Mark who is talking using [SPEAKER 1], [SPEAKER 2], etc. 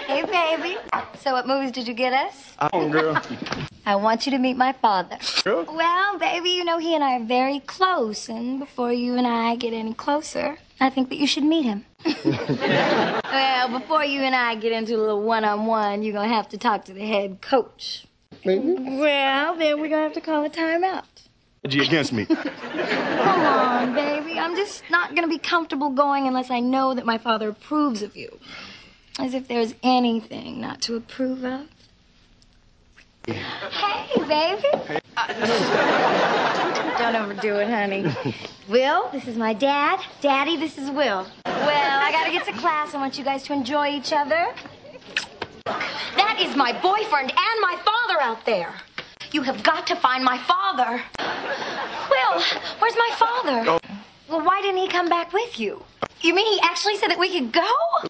[SPEAKER 1] Hey, baby. So what movies did you get us?
[SPEAKER 2] Girl.
[SPEAKER 1] I want you to meet my father.
[SPEAKER 2] Girl?
[SPEAKER 1] Well, baby, you know he and I are very close, and before you and I get any closer, I think that you should meet him. Well, before you and I get into a little one-on-one, you're gonna have to talk to the head coach.
[SPEAKER 2] Maybe.
[SPEAKER 1] Well, then we're gonna have to call a timeout.
[SPEAKER 2] G against me.
[SPEAKER 1] Come on, baby. I'm just not gonna be comfortable going unless I know that my father approves of you. As if there's anything not to approve of. Hey, baby. Don't overdo it, honey. Will, this is my dad. Daddy, this is Will. Well, I gotta get to class. I want you guys to enjoy each other. That is my boyfriend and my father out there. You have got to find my father. Will, where's my father?
[SPEAKER 2] Oh.
[SPEAKER 1] Well, why didn't he come back with you? You mean he actually said that we could go?